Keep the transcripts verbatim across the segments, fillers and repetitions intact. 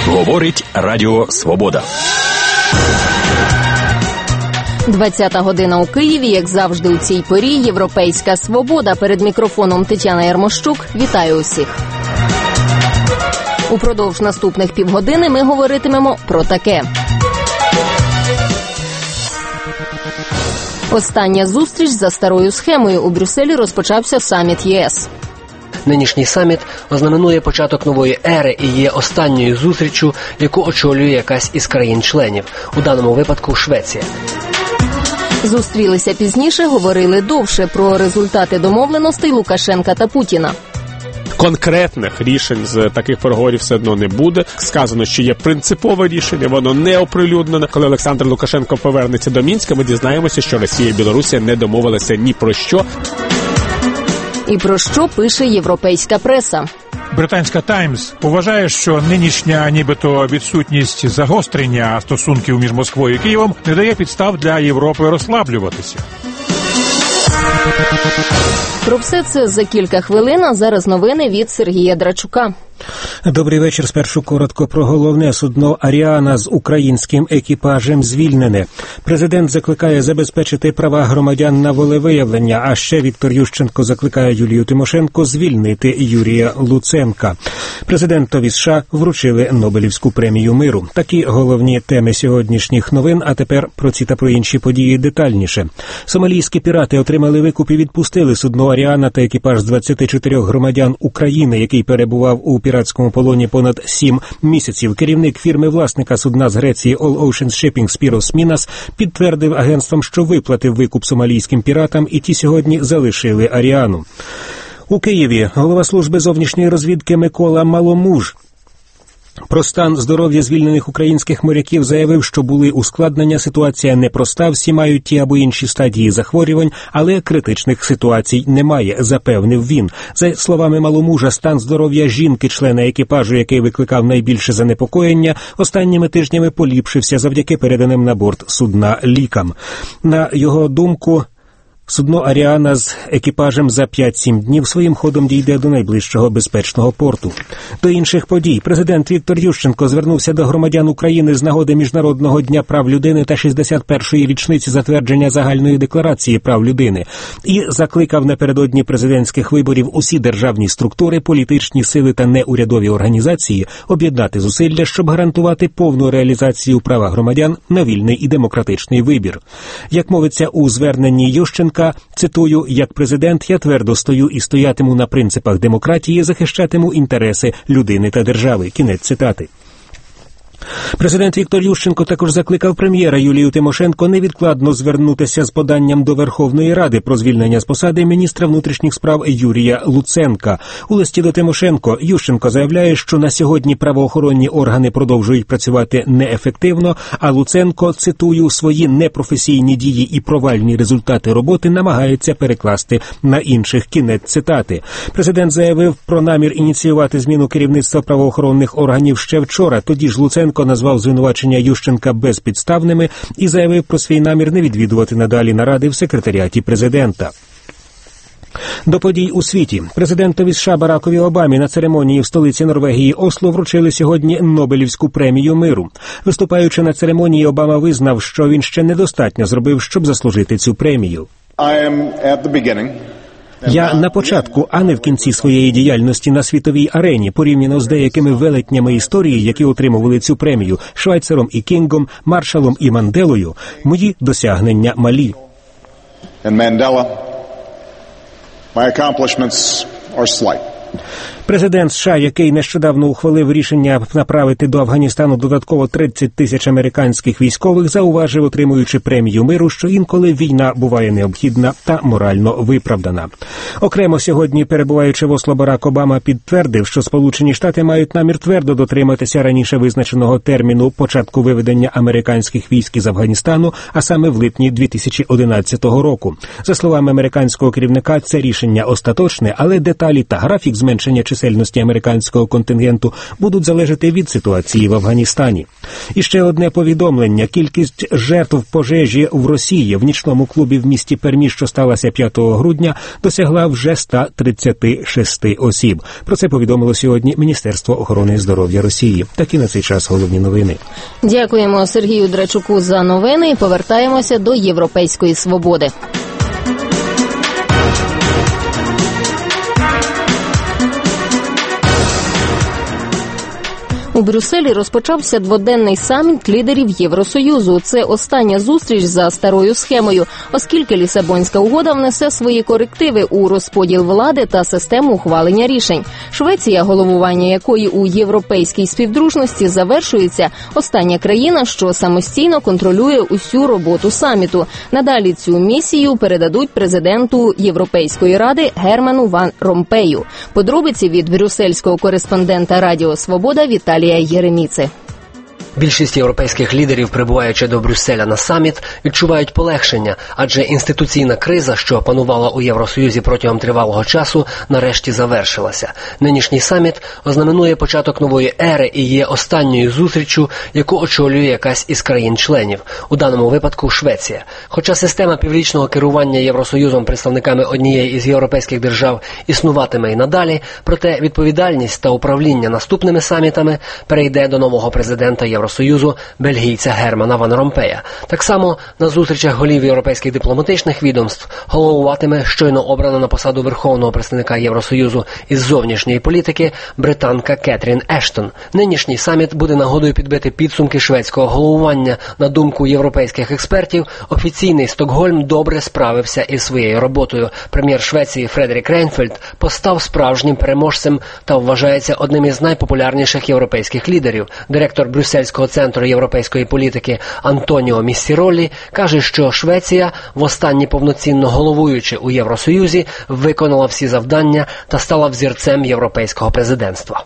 Говорить Радіо Свобода. двадцята година у Києві, як завжди у цій порі, Європейська Свобода. Перед мікрофоном Тетяна Ярмощук. Вітаю усіх. Упродовж наступних півгодини ми говоритимемо про таке. Остання зустріч за старою схемою. У Брюсселі розпочався саміт ЄС. Нинішній саміт ознаменує початок нової ери і є останньою зустріччю, яку очолює якась із країн-членів, у даному випадку Швеція. Зустрілися пізніше, говорили довше про результати домовленостей Лукашенка та Путіна. Конкретних рішень з таких переговорів все одно не буде. Сказано, що є принципове рішення, воно не оприлюднено. Коли Олександр Лукашенко повернеться до Мінська, ми дізнаємося, що Росія і Білорусія не домовилися ні про що. І про що пише європейська преса? Британська «Таймс» вважає, що нинішня нібито відсутність загострення стосунків між Москвою і Києвом не дає підстав для Європи розслаблюватися. Про все це за кілька хвилин, а зараз новини від Сергія Драчука. Добрий вечір. Спершу коротко про головне. Судно «Аріана» з українським екіпажем звільнене. Президент закликає забезпечити права громадян на волевиявлення, а ще Віктор Ющенко закликає Юлію Тимошенко звільнити Юрія Луценка. Президентові США вручили Нобелівську премію миру. Такі головні теми сьогоднішніх новин, а тепер про ці та про інші події детальніше. Сомалійські пірати отримали викуп і відпустили судно «Аріана» та екіпаж з двадцяти чотирьох громадян України, який перебував у піратському полоні понад сім місяців. Керівник фірми-власника судна з Греції All Ocean Shipping Спірос Мінас підтвердив агентствам, що виплатив викуп сомалійським піратам, і ті сьогодні залишили «Аріану». У Києві голова служби зовнішньої розвідки Микола Маломуж про стан здоров'я звільнених українських моряків заявив, що були ускладнення, ситуація непроста, всі мають ті або інші стадії захворювань, але критичних ситуацій немає, запевнив він. За словами Маломужа, стан здоров'я жінки, члена екіпажу, який викликав найбільше занепокоєння, останніми тижнями поліпшився завдяки переданим на борт судна лікам. На його думку, судно «Аріана» з екіпажем за п'ять-сім днів своїм ходом дійде до найближчого безпечного порту. До інших подій. Президент Віктор Ющенко звернувся до громадян України з нагоди Міжнародного дня прав людини та шістдесят першої річниці затвердження Загальної декларації прав людини і закликав напередодні президентських виборів усі державні структури, політичні сили та неурядові організації об'єднати зусилля, щоб гарантувати повну реалізацію права громадян на вільний і демократичний вибір. Як мовиться у зверненні Ющенка, цитую, «Як президент я твердо стою і стоятиму на принципах демократії, захищатиму інтереси людини та держави». Кінець цитати. Президент Віктор Ющенко також закликав прем'єра Юлію Тимошенко невідкладно звернутися з поданням до Верховної Ради про звільнення з посади міністра внутрішніх справ Юрія Луценка. У листі до Тимошенко Ющенко заявляє, що на сьогодні правоохоронні органи продовжують працювати неефективно, а Луценко, цитую, свої непрофесійні дії і провальні результати роботи намагається перекласти на інших. Кінець цитати. Президент заявив про намір ініціювати зміну керівництва правоохоронних органів ще вчора. Тоді ж Луценко назвав звинувачення Ющенка безпідставними і заявив про свій намір не відвідувати надалі наради в секретаріаті президента. До подій у світі. Президентові США Баракові Обамі на церемонії в столиці Норвегії Осло вручили сьогодні Нобелівську премію миру. Виступаючи на церемонії, Обама визнав, що він ще недостатньо зробив, щоб заслужити цю премію. I am at the beginning. Я на початку, а не в кінці своєї діяльності на світовій арені, порівняно з деякими велетнями історії, які отримували цю премію – Швайцером і Кінгом, Маршалом і Манделою. Мої досягнення малі. And Mandela, my accomplishments are slight. Президент США, який нещодавно ухвалив рішення направити до Афганістану додатково тридцять тисяч американських військових, зауважив, отримуючи премію миру, що інколи війна буває необхідна та морально виправдана. Окремо сьогодні, перебуваючи в Осло, Барак Обама підтвердив, що Сполучені Штати мають намір твердо дотриматися раніше визначеного терміну початку виведення американських військ із Афганістану, а саме в липні дві тисячі одинадцятого року. За словами американського керівника, це рішення остаточне, але деталі та графік зменшення чисельності чисельності американського контингенту будуть залежати від ситуації в Афганістані. І ще одне повідомлення. Кількість жертв пожежі в Росії в нічному клубі в місті Пермі, що сталося п'ятого грудня, досягла вже ста тридцяти шести осіб. Про це повідомило сьогодні Міністерство охорони здоров'я Росії. Такі на цей час головні новини. Дякуємо Сергію Драчуку за новини і повертаємося до Європейської свободи. У Брюсселі розпочався дводенний саміт лідерів Євросоюзу. Це остання зустріч за старою схемою, оскільки Лісабонська угода внесе свої корективи у розподіл влади та систему ухвалення рішень. Швеція, головування якої у європейській співдружності завершується, остання країна, що самостійно контролює усю роботу саміту. Надалі цю місію передадуть президенту Європейської ради Герману Ван Ромпею. Подробиці від брюссельського кореспондента Радіо Свобода Віталія Єреміци. Більшість європейських лідерів, прибуваючи до Брюсселя на саміт, відчувають полегшення, адже інституційна криза, що панувала у Євросоюзі протягом тривалого часу, нарешті завершилася. Нинішній саміт ознаменує початок нової ери і є останньою зустріччю, яку очолює якась із країн-членів, у даному випадку Швеція. Хоча система піврічного керування Євросоюзом представниками однієї із європейських держав існуватиме і надалі, проте відповідальність та управління наступними самітами перейде до нового президента Євросоюзу. Євросоюзу бельгійця Германа Ван Ромпея. Так само на зустрічах голів європейських дипломатичних відомств головуватиме щойно обрана на посаду верховного представника Євросоюзу із зовнішньої політики британка Кетрін Ештон. Нинішній саміт буде нагодою підбити підсумки шведського головування. На думку європейських експертів, офіційний Стокгольм добре справився із своєю роботою. Прем'єр Швеції Фредерік Рейнфельд постав справжнім переможцем та вважається одним із найпопулярніших європейських лідерів. Директор Брюссельського Центру європейської політики Антоніо Міссіролі каже, що Швеція, востаннє повноцінно головуючи у Євросоюзі, виконала всі завдання та стала взірцем європейського президентства.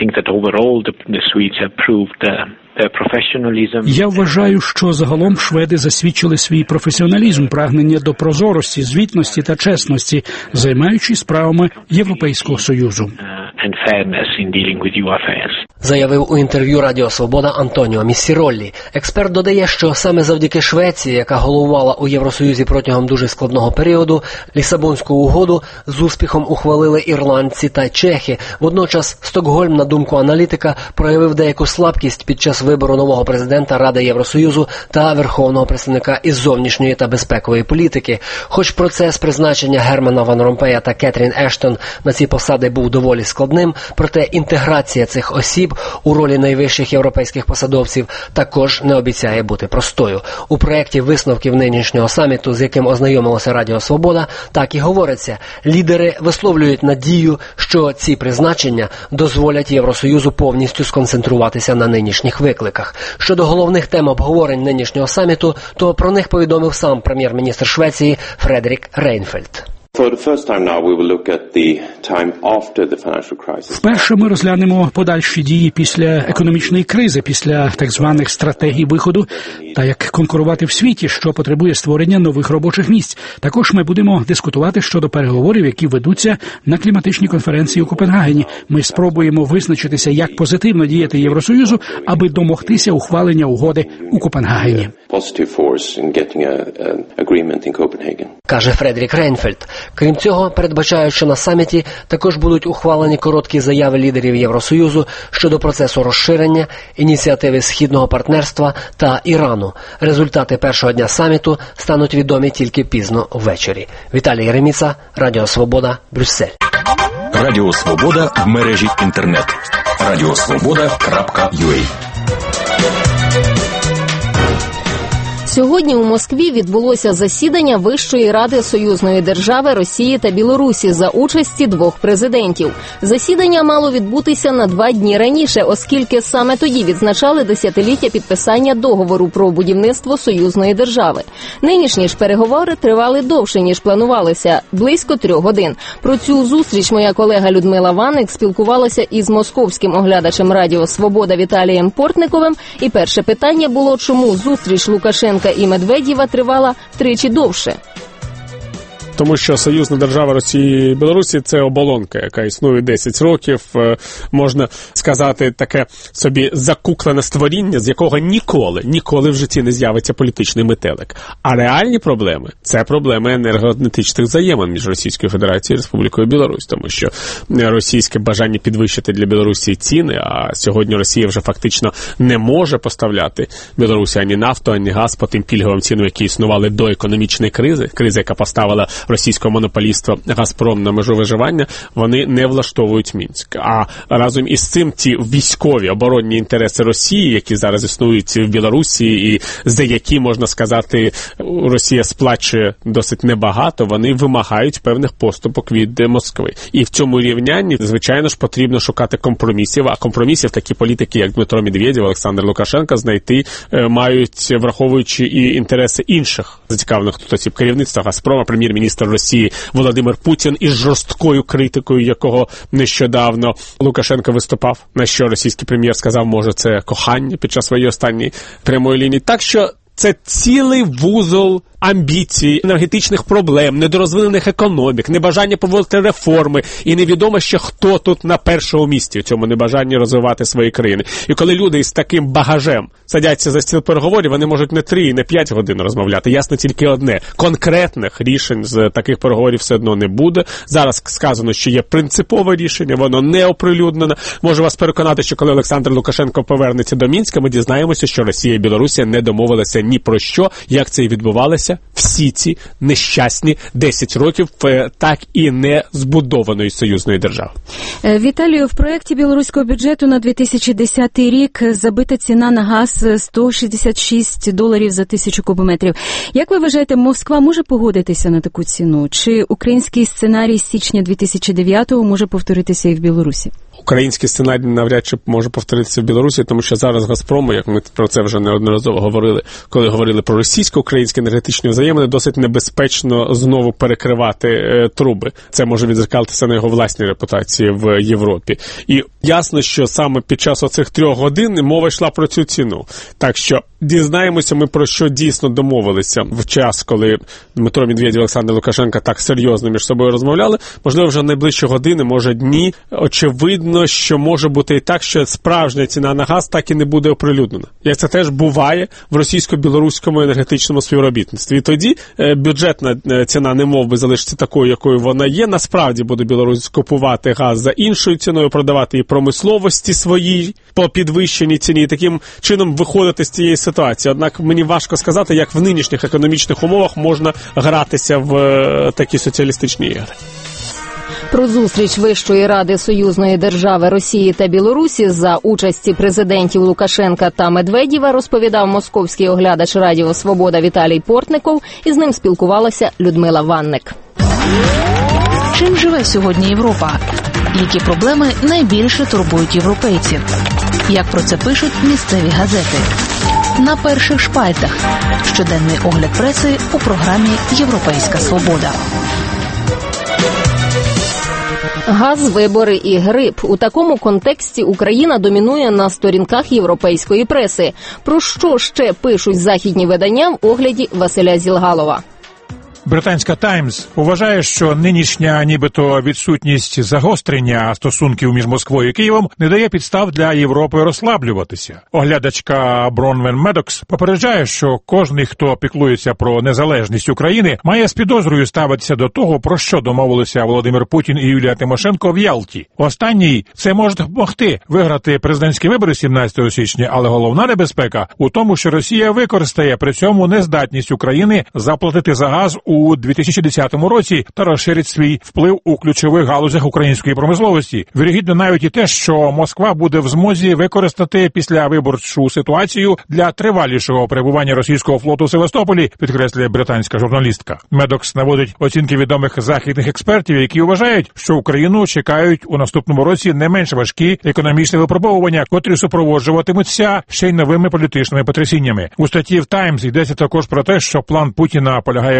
Я вважаю, що загалом шведи засвідчили свій професіоналізм, прагнення до прозорості, звітності та чесності, займаючись справами Європейського Союзу. Заявив у інтерв'ю Радіо Свобода Антоніо Міссіролі. Експерт додає, що саме завдяки Швеції, яка головувала у Євросоюзі протягом дуже складного періоду, Лісабонську угоду з успіхом ухвалили ірландці та чехи. Водночас Стокгольм, на думку аналітика, проявив деяку слабкість під час вибору нового президента Ради Євросоюзу та верховного представника із зовнішньої та безпекової політики. Хоч процес призначення Германа Ван Ромпея та Кетрін Ештон на ці посади був доволі складним, проте інтеграція цих осіб у ролі найвищих європейських посадовців також не обіцяє бути простою. У проєкті висновків нинішнього саміту, з яким ознайомилося Радіо Свобода, так і говориться. Лідери висловлюють надію, що ці призначення дозволять Євросоюзу повністю сконцентруватися на нинішніх викликах. Щодо головних тем обговорень нинішнього саміту, то про них повідомив сам прем'єр-міністр Швеції Фредерік Рейнфельд. Вперше ми розглянемо подальші дії після економічної кризи, після так званих стратегій виходу та як конкурувати в світі, що потребує створення нових робочих місць. Також ми будемо дискутувати щодо переговорів, які ведуться на кліматичній конференції у Копенгагені. Ми спробуємо визначитися, як позитивно діяти Євросоюзу, аби домогтися ухвалення угоди у Копенгагені. Каже Фредерік Рейнфельд. Крім цього, передбачають, що на саміті також будуть ухвалені короткі заяви лідерів Євросоюзу щодо процесу розширення, ініціативи Східного партнерства та Ірану. Результати першого дня саміту стануть відомі тільки пізно ввечері. Віталій Єреміца, Радіо Свобода, Брюссель. Радіо Свобода в мережі інтернет. радіосвобода крапка ю а. Сьогодні у Москві відбулося засідання Вищої ради союзної держави Росії та Білорусі за участі двох президентів. Засідання мало відбутися на два дні раніше, оскільки саме тоді відзначали десятиліття підписання договору про будівництво союзної держави. Нинішні ж переговори тривали довше, ніж планувалося – близько трьох годин. Про цю зустріч моя колега Людмила Ваник спілкувалася із московським оглядачем Радіо Свобода Віталієм Портниковим. І перше питання було, чому зустріч Лукашенка і Медведєва тривала втричі довше. Тому що союзна держава Росії і Білорусі – це оболонка, яка існує десять років, можна сказати, таке собі закуклене створіння, з якого ніколи, ніколи в житті не з'явиться політичний метелик. А реальні проблеми – це проблеми енергоенергетичних взаємин між Російською Федерацією і Республікою Білорусь, тому що російське бажання підвищити для Білорусі ціни, а сьогодні Росія вже фактично не може поставляти Білорусі ані нафту, ані газ по тим пільговим цінам, які існували до економічної кризи, кризи, яка поставила російського монополіста «Газпром» на межу виживання, вони не влаштовують Мінськ. А разом із цим ті військові оборонні інтереси Росії, які зараз існують в Білорусі і за які, можна сказати, Росія сплачує досить небагато, вони вимагають певних поступок від Москви. І в цьому рівнянні, звичайно ж, потрібно шукати компромісів, а компромісів такі політики, як Дмитро Медведєв, Олександр Лукашенко, знайти мають, враховуючи і інтереси інших зацікавлених тут осіб, керівництва «Газпрома», прем'єр-міністр Росії Володимир Путін із жорсткою критикою, якого нещодавно Лукашенко виступав, на що російський прем'єр сказав, може, це кохання під час своєї останньої прямої лінії. Так що це цілий вузол амбіцій, енергетичних проблем, недорозвинених економік, небажання проводити реформи, і невідомо ще, хто тут на першому місці в цьому небажанні розвивати свої країни. І коли люди з таким багажем садяться за стіл переговорів, вони можуть не три, не п'ять годин розмовляти. Ясно тільки одне. Конкретних рішень з таких переговорів все одно не буде. Зараз сказано, що є принципове рішення, воно не оприлюднено. Можу вас переконати, що коли Олександр Лукашенко повернеться до Мінська, ми дізнаємося, що Росія і Білорусія не домовилися ні про що, як це і відбувалося всі ці нещасні десять років так і не збудованої союзної держави. Віталію, в проєкті білоруського бюджету на дві тисячі десятий рік забита ціна на газ сто шістдесят шість доларів за тисячу кубометрів. Як ви вважаєте, Москва може погодитися на таку ціну? Чи український сценарій з січня дві тисячі дев'ятого може повторитися і в Білорусі? Український сценарій навряд чи може повторитися в Білорусі, тому що зараз «Газпрому», як ми про це вже неодноразово говорили, коли говорили про російсько-українські енергетичні взаємини, досить небезпечно знову перекривати е, труби. Це може відзеркалтися на його власній репутації в Європі. І ясно, що саме під час оцих трьох годин мова йшла про цю ціну. Так що дізнаємося ми, про що дійсно домовилися в час, коли Дмитро Медведєв і Олександр Лукашенко так серйозно між собою розмовляли. Можливо, вже найближчі години, може дні. Очевидно, що може бути і так, що справжня ціна на газ так і не буде оприлюднена. Як це теж буває в російсько-білоруському енергетичному співробітництві. І тоді е, бюджетна ціна немов би залишиться такою, якою вона є. Насправді буде Білорусь купувати газ за іншою ціною, продавати і промисловості своїй по підвищеній ціні, і таким чином виходити з цієї ситуації. Однак мені важко сказати, як в нинішніх економічних умовах можна гратися в е, такі соціалістичні ігри. Про зустріч Вищої ради союзної держави Росії та Білорусі за участі президентів Лукашенка та Медведєва розповідав московський оглядач Радіо Свобода Віталій Портников, і з ним спілкувалася Людмила Ванник. Чим живе сьогодні Європа? Які проблеми найбільше турбують європейців? Як про це пишуть місцеві газети? На перших шпальтах. Щоденний огляд преси у програмі «Європейська свобода». Газ, вибори і грип. У такому контексті Україна домінує на сторінках європейської преси. Про що ще пишуть західні видання в огляді Василя Зілгалова? Британська «Таймс» вважає, що нинішня нібито відсутність загострення стосунків між Москвою і Києвом не дає підстав для Європи розслаблюватися. Оглядачка Бронвен Медокс попереджає, що кожний, хто піклується про незалежність України, має з підозрою ставитися до того, про що домовилися Володимир Путін і Юлія Тимошенко в Ялті. Останній це може допомогти виграти президентські вибори сімнадцятого січня, але головна небезпека у тому, що Росія використає при цьому нездатність України заплатити за газ у у дві тисячі десятому році та розширить свій вплив у ключових галузях української промисловості. Вірогідно навіть і те, що Москва буде в змозі використати післявиборчу ситуацію для тривалішого перебування російського флоту в Севастополі, підкреслює британська журналістка. Медокс наводить оцінки відомих західних експертів, які вважають, що Україну чекають у наступному році не менш важкі економічні випробовування, котрі супроводжуватимуться ще й новими політичними потрясіннями. У статті в «Таймс» йдеться також про те, що план Путіна полягає в обранні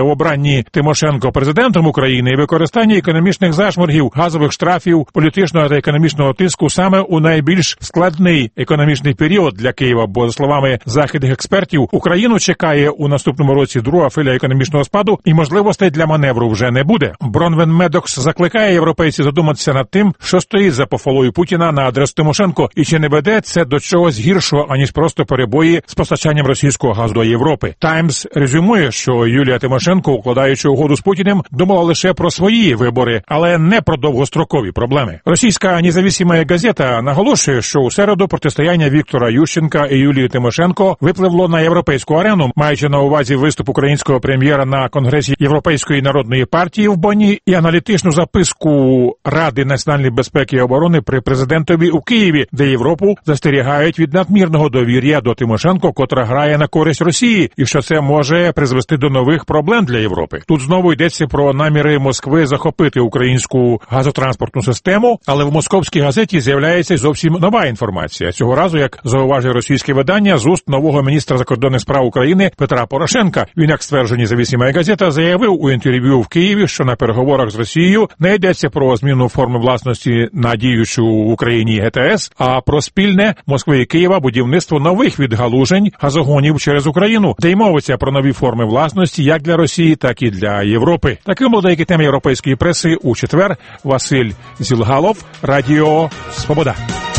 обранні Тимошенко президентом України і використання економічних зашморгів, газових штрафів, політичного та економічного тиску саме у найбільш складний економічний період для Києва, бо, за словами західних експертів, Україну чекає у наступному році друга хвиля економічного спаду і можливостей для маневру вже не буде. Бронвен Медокс закликає європейців задуматися над тим, що стоїть за похвалою Путіна на адресу Тимошенко і чи не веде це до чогось гіршого, аніж просто перебої з постачанням російського газу до Європи. Таймс резюмує, що Юлія Тимошенко, укладаючи угоду з Путіним, думала лише про свої вибори, але не про довгострокові проблеми. Російська независима газета наголошує, що у середу протистояння Віктора Ющенка і Юлії Тимошенко випливло на європейську арену, маючи на увазі виступ українського прем'єра на Конгресі Європейської народної партії в Бонні і аналітичну записку Ради національної безпеки і оборони при президентові у Києві, де Європу застерігають від надмірного довір'я до Тимошенко, котра грає на користь Росії, і що це може призвести до нових проблем для Європи. Тут знову йдеться про наміри Москви захопити українську газотранспортну систему, але в московській газеті з'являється зовсім нова інформація. Цього разу, як зауважує російське видання, з уст нового міністра закордонних справ України Петра Порошенка. Він, як стверджує независима газета, заявив у інтерв'ю в Києві, що на переговорах з Росією не йдеться про зміну форми власності на діючу в Україні ГТС, а про спільне Москви і Києва будівництво нових відгалужень газогонів через Україну, де й мовиться про нові форми власності як для Росії, так і для Європи. Таким були деякі теми європейської преси у четвер. Василь Зілгалов, Радіо Свобода.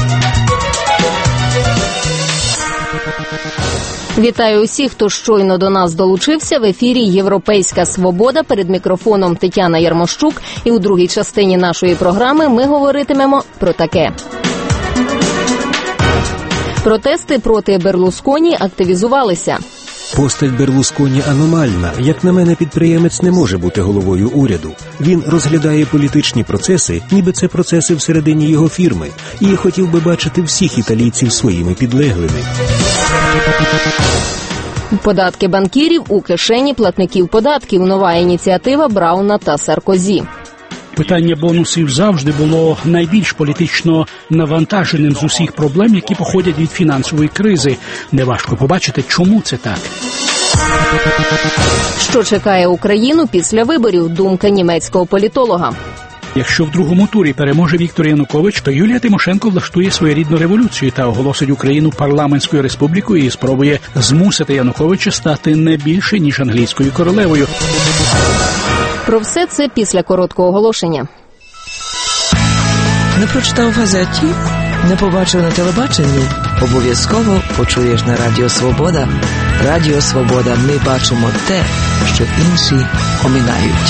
Вітаю усіх, хто щойно до нас долучився. В ефірі «Європейська свобода». Перед мікрофоном Тетяна Ярмощук. І у другій частині нашої програми ми говоритимемо про таке. Протести проти Берлусконі активізувалися. Постать Берлусконі аномальна. Як на мене, підприємець не може бути головою уряду. Він розглядає політичні процеси, ніби це процеси всередині його фірми. І хотів би бачити всіх італійців своїми підлеглими. Податки банкірів у кишені платників податків. Нова ініціатива Брауна та Саркозі. Питання бонусів завжди було найбільш політично навантаженим з усіх проблем, які походять від фінансової кризи. Неважко побачити, чому це так. Що чекає Україну після виборів? Думка німецького політолога. Якщо в другому турі переможе Віктор Янукович, то Юлія Тимошенко влаштує своєрідну революцію та оголосить Україну парламентською республікою і спробує змусити Януковича стати не більше, ніж англійською королевою. Про все це після короткого оголошення. Не прочитав в газеті? Не побачив на телебаченні? Обов'язково почуєш на Радіо Свобода. Радіо Свобода. Ми бачимо те, що інші оминають.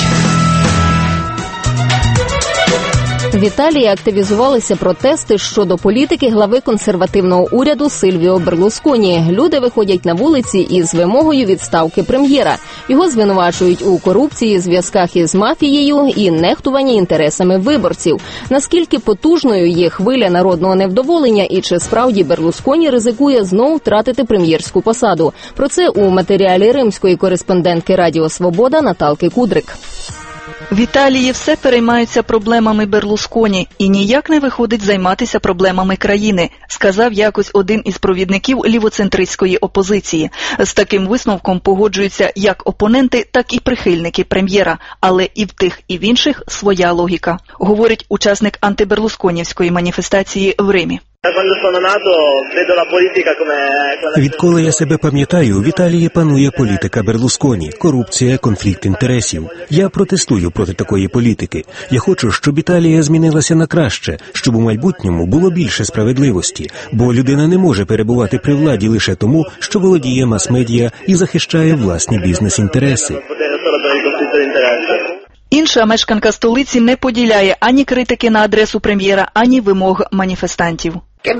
В Італії активізувалися протести щодо політики глави консервативного уряду Сильвіо Берлусконі. Люди виходять на вулиці із вимогою відставки прем'єра. Його звинувачують у корупції, зв'язках із мафією і нехтуванні інтересами виборців. Наскільки потужною є хвиля народного невдоволення і чи справді Берлусконі ризикує знову втратити прем'єрську посаду? Про це у матеріалі римської кореспондентки Радіо Свобода Наталки Кудрик. В Італії все переймаються проблемами Берлусконі і ніяк не виходить займатися проблемами країни, сказав якось один із провідників лівоцентристської опозиції. З таким висновком погоджуються як опоненти, так і прихильники прем'єра, але і в тих, і в інших своя логіка, говорить учасник антиберлусконівської маніфестації в Римі. Відколи я себе пам'ятаю, в Італії панує політика Берлусконі, корупція, конфлікт інтересів. Я протестую проти такої політики. Я хочу, щоб Італія змінилася на краще, щоб у майбутньому було більше справедливості, бо людина не може перебувати при владі лише тому, що володіє мас-медіа і захищає власні бізнес-інтереси. Інша мешканка столиці не поділяє ані критики на адресу прем'єра, ані вимог маніфестантів.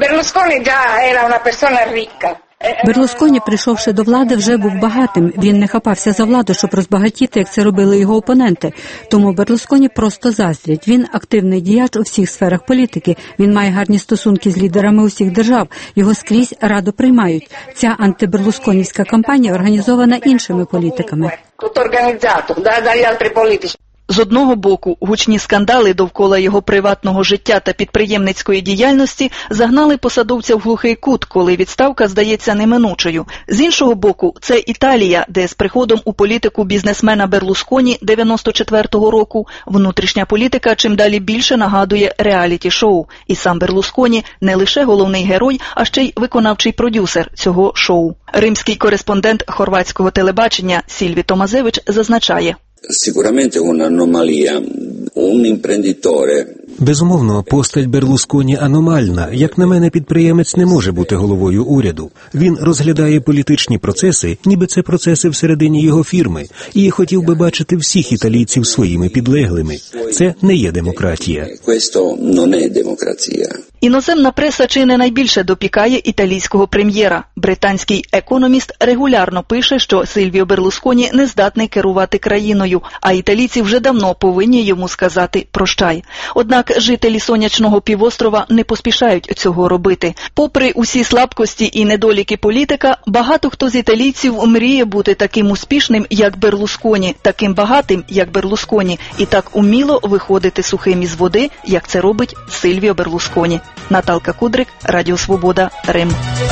Берлусконі, прийшовши до влади, вже був багатим. Він не хапався за владу, щоб розбагатіти, як це робили його опоненти. Тому Берлусконі просто заздрять. Він активний діяч у всіх сферах політики. Він має гарні стосунки з лідерами усіх держав. Його скрізь радо приймають. Ця антиберлусконівська кампанія організована іншими політиками. З одного боку, гучні скандали довкола його приватного життя та підприємницької діяльності загнали посадовця в глухий кут, коли відставка здається неминучою. З іншого боку, це Італія, де з приходом у політику бізнесмена Берлусконі дев'яносто четвертого року внутрішня політика чим далі більше нагадує реаліті-шоу. І сам Берлусконі не лише головний герой, а ще й виконавчий продюсер цього шоу. Римський кореспондент хорватського телебачення Сільві Томазевич зазначає: Sicuramente un'anomalia, un imprenditore. Безумовно, постать Берлусконі аномальна. Як на мене, підприємець не може бути головою уряду. Він розглядає політичні процеси, ніби це процеси всередині його фірми, і хотів би бачити всіх італійців своїми підлеглими. Це не є демократія. Questo non è democrazia. Іноземна преса чи не найбільше допікає італійського прем'єра. Британський економіст регулярно пише, що Сильвіо Берлусконі не здатний керувати країною, а італійці вже давно повинні йому сказати «прощай». Однак жителі сонячного півострова не поспішають цього робити. Попри усі слабкості і недоліки політика, багато хто з італійців мріє бути таким успішним, як Берлусконі, таким багатим, як Берлусконі, і так уміло виходити сухим із води, як це робить Сильвіо Берлусконі. Наталка Кудрик, Радіо Свобода, Рим.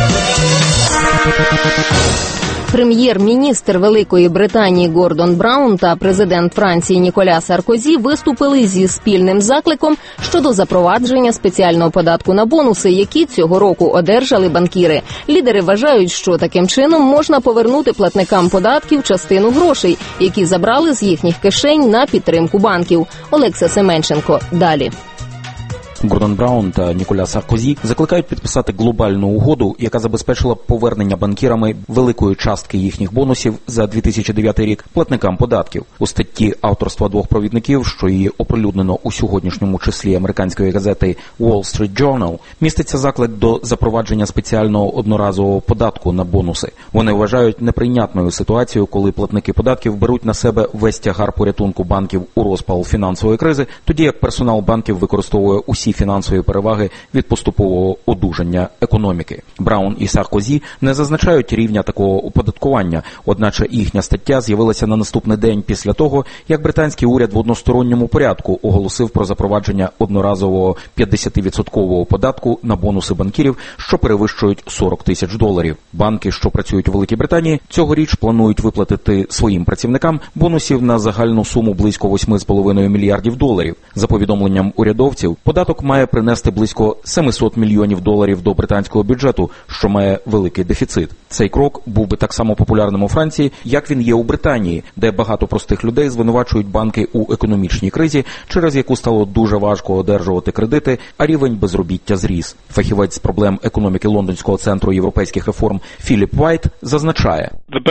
Прем'єр-міністр Великої Британії Гордон Браун та президент Франції Ніколя Саркозі виступили зі спільним закликом щодо запровадження спеціального податку на бонуси, які цього року одержали банкіри. Лідери вважають, що таким чином можна повернути платникам податків частину грошей, які забрали з їхніх кишень на підтримку банків. Олекса Семенченко. Далі. Гордон Браун та Ніколя Саркозі закликають підписати глобальну угоду, яка забезпечила повернення банкірами великої частки їхніх бонусів за дві тисячі дев'ятий рік платникам податків. У статті авторства двох провідників, що її оприлюднено у сьогоднішньому числі американської газети Wall Street Journal, міститься заклик до запровадження спеціального одноразового податку на бонуси. Вони вважають неприйнятною ситуацію, коли платники податків беруть на себе весь тягар порятунку банків у розпал фінансової кризи, тоді як персонал банків використовує усі фінансові переваги від поступового одужання економіки. Браун і Саркозі не зазначають рівня такого оподаткування, одначе їхня стаття з'явилася на наступний день після того, як британський уряд в односторонньому порядку оголосив про запровадження одноразового п'ятдесятивідсоткового податку на бонуси банкірів, що перевищують сорок тисяч доларів. Банки, що працюють у Великій Британії, цьогоріч планують виплатити своїм працівникам бонусів на загальну суму близько восьми з половиною мільярдів доларів. За повідомленням урядовців, податок має принести близько сімсот мільйонів доларів до британського бюджету, що має великий дефіцит. Цей крок був би так само популярним у Франції, як він є у Британії, де багато простих людей звинувачують банки у економічній кризі, через яку стало дуже важко одержувати кредити, а рівень безробіття зріс. Фахівець з проблем економіки Лондонського центру європейських реформ Філіп Вайт зазначає: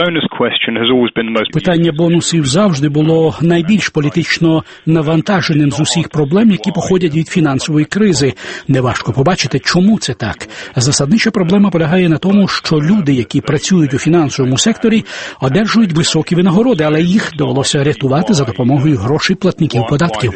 питання бонусів завжди було найбільш політично навантаженим з усіх проблем, які походять від фінансової кризи. Неважко побачити, чому це так. Засаднича проблема полягає на тому, що люди, які працюють у фінансовому секторі, одержують високі винагороди, але їх довелося рятувати за допомогою грошей платників податків.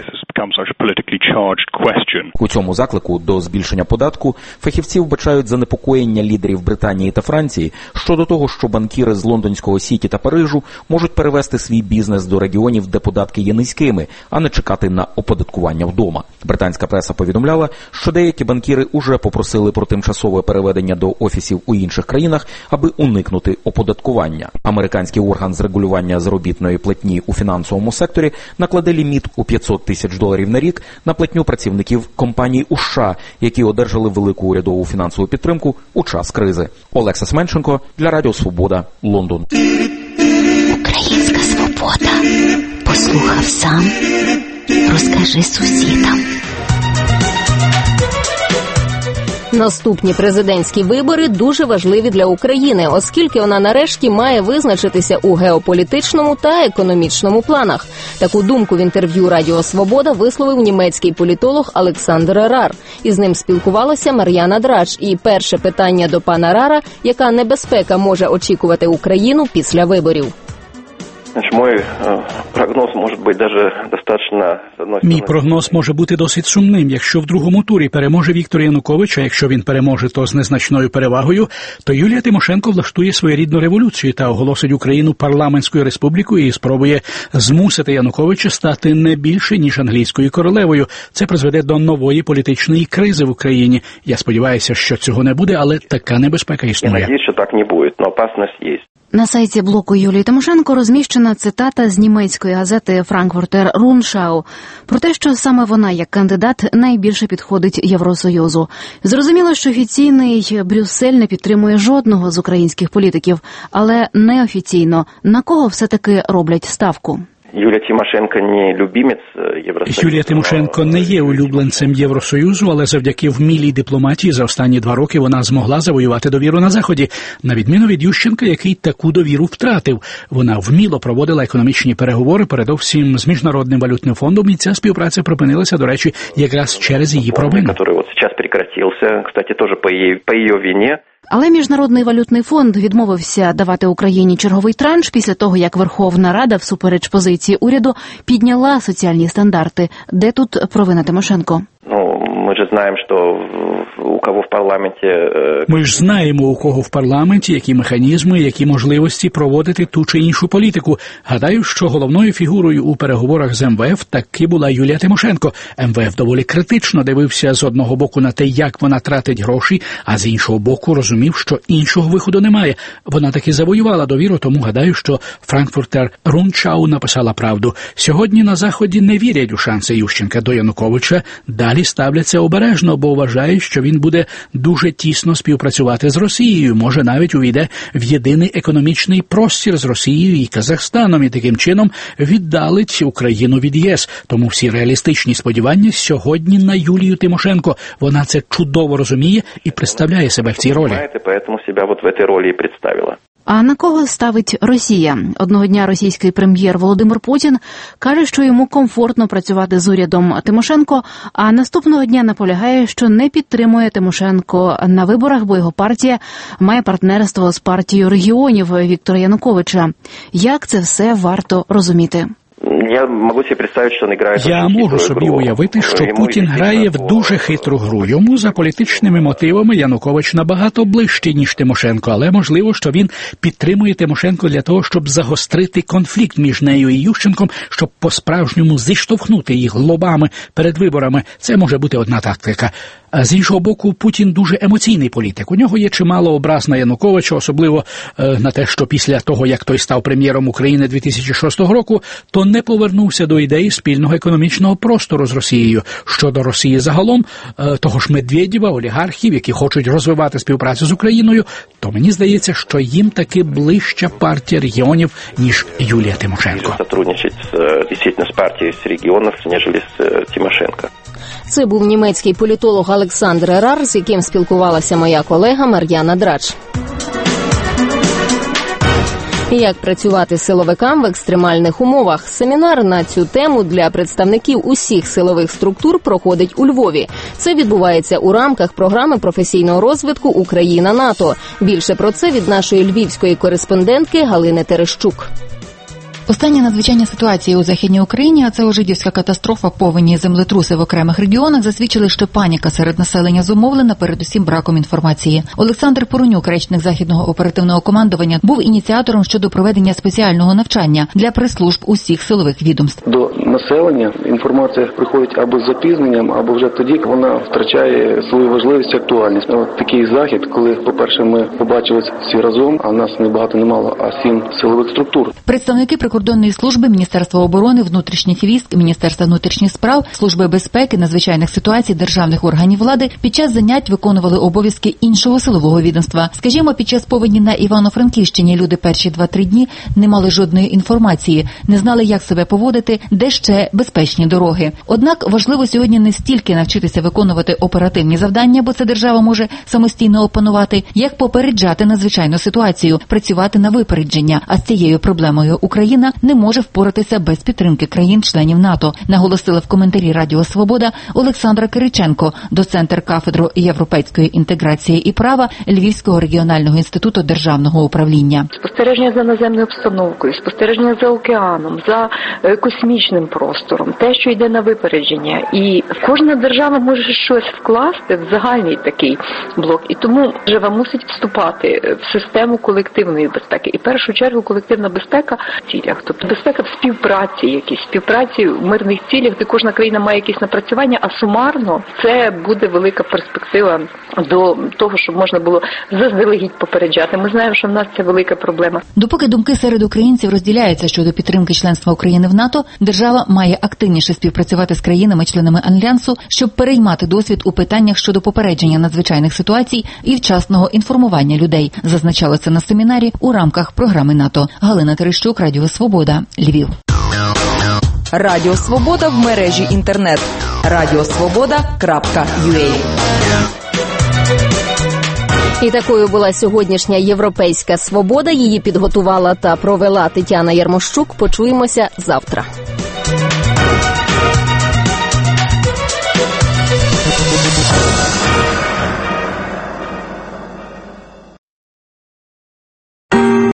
У цьому заклику до збільшення податку фахівці вбачають занепокоєння лідерів Британії та Франції щодо того, що банкіри з лондонського Сіті та Парижу можуть перевести свій бізнес до регіонів, де податки є низькими, а не чекати на оподаткування вдома. Британська преса повідомляла, що деякі банкіри уже попросили про тимчасове переведення до офісів у інших країнах, аби уникнути оподаткування. Американський орган з регулювання заробітної платні у фінансовому секторі накладе ліміт у п'ятсот тисяч доларів на рік на платню працівників компаній у США, які одержали велику урядову фінансову підтримку у час кризи. Олекса Семенченко для Радіо Свобода, Лондон. Українська свобода. Послухав сам. Розкажи сусідам. Наступні президентські вибори дуже важливі для України, оскільки вона нарешті має визначитися у геополітичному та економічному планах. Таку думку в інтерв'ю Радіо Свобода висловив німецький політолог Олександр Рар. Із ним спілкувалася Мар'яна Драч. І перше питання до пана Рара – яка небезпека може очікувати Україну після виборів? Мой прогноз може бути даже достатньо... Мій прогноз може бути досить сумним. Якщо в другому турі переможе Віктор Янукович, а якщо він переможе, то з незначною перевагою, то Юлія Тимошенко влаштує своєрідну революцію та оголосить Україну парламентською республікою і спробує змусити Януковича стати не більше, ніж англійською королевою. Це призведе до нової політичної кризи в Україні. Я сподіваюся, що цього не буде, але така небезпека існує. Я надіюсь, що так не буде, але опасність є. На сайті блоку Юлії Тимошенко розміщена цитата з німецької газети «Франкфуртер Руншау» про те, що саме вона, як кандидат, найбільше підходить Євросоюзу. Зрозуміло, що офіційний Брюссель не підтримує жодного з українських політиків, але неофіційно на кого все-таки роблять ставку? Юлія Тимошенко не любимець Євросоюзу. Юлія Тимошенко не є улюбленцем Євросоюзу, але завдяки вмілій дипломатії за останні два роки вона змогла завоювати довіру на Заході, на відміну від Ющенка, який таку довіру втратив. Вона вміло проводила економічні переговори, передовсім з Міжнародним валютним фондом, і ця співпраця припинилася, до речі, якраз через її провину. Який от зараз прекратився, кстати, теж по її, по її вині. Але Міжнародний валютний фонд відмовився давати Україні черговий транш після того, як Верховна Рада, всупереч позиції уряду, підняла соціальні стандарти. Де тут провина Тимошенко? Ну, ми ж знаємо, що у кого в парламенті... Ми ж знаємо, у кого в парламенті, які механізми, які можливості проводити ту чи іншу політику. Гадаю, що головною фігурою у переговорах з ем ве еф таки була Юлія Тимошенко. ем ве еф доволі критично дивився з одного боку на те, як вона тратить гроші, а з іншого боку розумів, що іншого виходу немає. Вона таки завоювала довіру, тому гадаю, що Франкфуртер Руншау написала правду. Сьогодні на Заході не вірять у шанси Ющенка до Януковича, далі ставляться обережно, бо вважають, що він буде дуже тісно співпрацювати з Росією, може навіть увійде в єдиний економічний простір з Росією і Казахстаном, і таким чином віддалить Україну від ЄС. Тому всі реалістичні сподівання сьогодні на Юлію Тимошенко. Вона це чудово розуміє і представляє себе в цій ролі. Поэтому себя вот в цій ролі і представила. А на кого ставить Росія? Одного дня російський прем'єр Володимир Путін каже, що йому комфортно працювати з урядом Тимошенко, а наступного дня наполягає, що не підтримує Тимошенко на виборах, бо його партія має партнерство з партією регіонів Віктора Януковича. Як це все варто розуміти? Я можу собі представити, що він грає Я можу собі уявити, що Путін грає в дуже хитру гру. Йому за політичними мотивами Янукович набагато ближчий, ніж Тимошенко, але можливо, що він підтримує Тимошенко для того, щоб загострити конфлікт між нею і Ющенком, щоб по-справжньому зіштовхнути їх лобами перед виборами. Це може бути одна тактика. А з іншого боку, Путін дуже емоційний політик. У нього є чимало образ на Януковича, особливо е, на те, що після того, як той став прем'єром України дві тисячі шостого року, то не повернувся до ідеї спільного економічного простору з Росією. Щодо Росії загалом, е, того ж Медведєва, олігархів, які хочуть розвивати співпрацю з Україною, то мені здається, що їм таки ближча партія регіонів, ніж Юлія Тимошенко. Сотрудничать дійсно з партією з регіонів, ніж з Тимошенко. Це був німецький політолог Олександр Ерар, з яким спілкувалася моя колега Мар'яна Драч. Як працювати силовикам в екстремальних умовах? Семінар на цю тему для представників усіх силових структур проходить у Львові. Це відбувається у рамках програми професійного розвитку «Україна-НАТО». Більше про це від нашої львівської кореспондентки Галини Терещук. Останні надзвичайні ситуації у Західній Україні, а це ожидівська катастрофа, повені, землетруси в окремих регіонах, засвідчили, що паніка серед населення зумовлена передусім браком інформації. Олександр Поронюк, речник Західного оперативного командування, був ініціатором щодо проведення спеціального навчання для прес-служб усіх силових відомств. До населення інформація приходить або з запізненням, або вже тоді вона втрачає свою важливість і актуальність. От такий захід, коли, по-перше, ми побачились всі разом, а нас не багато, не мало, а сім силових структур. Представники прикордонної служби, Міністерства оборони, внутрішніх військ, Міністерства внутрішніх справ, Служби безпеки, надзвичайних ситуацій, державних органів влади під час занять виконували обов'язки іншого силового відомства. Скажімо, під час повені на Івано-Франківщині люди перші два-три дні не мали жодної інформації, не знали, як себе поводити, де ще безпечні дороги. Однак важливо сьогодні не стільки навчитися виконувати оперативні завдання, бо це держава може самостійно опанувати, як попереджати надзвичайну ситуацію, працювати на випередження. А з цією проблемою Україна Україна не може впоратися без підтримки країн-членів НАТО, наголосила в коментарі Радіо Свобода Олександра Кириченко, доцентр кафедри європейської інтеграції і права Львівського регіонального інституту державного управління. Спостереження за наземною обстановкою, спостереження за океаном, за космічним простором, те, що йде на випередження. І кожна держава може щось вкласти в загальний такий блок. І тому держава мусить вступати в систему колективної безпеки. І в першу чергу колективна безпека в цілях. Тобто безпека в співпраці, якісь співпраці в мирних цілях, де кожна країна має якісь напрацювання, а сумарно це буде велика перспектива до того, щоб можна було заздалегідь попереджати. Ми знаємо, що в нас це велика проблема. Допоки думки серед українців розділяються щодо підтримки членства України в НАТО, держава має активніше співпрацювати з країнами-членами Альянсу, щоб переймати досвід у питаннях щодо попередження надзвичайних ситуацій і вчасного інформування людей, зазначалося на семінарі у рамках програми НАТО. Галина Терещук, Радіо Свобода, Львів. Радіо Свобода в мережі інтернет. радіосвобода крапка ю а. І такою була сьогоднішня «Європейська свобода». Її підготувала та провела Тетяна Ярмощук. Почуємося завтра.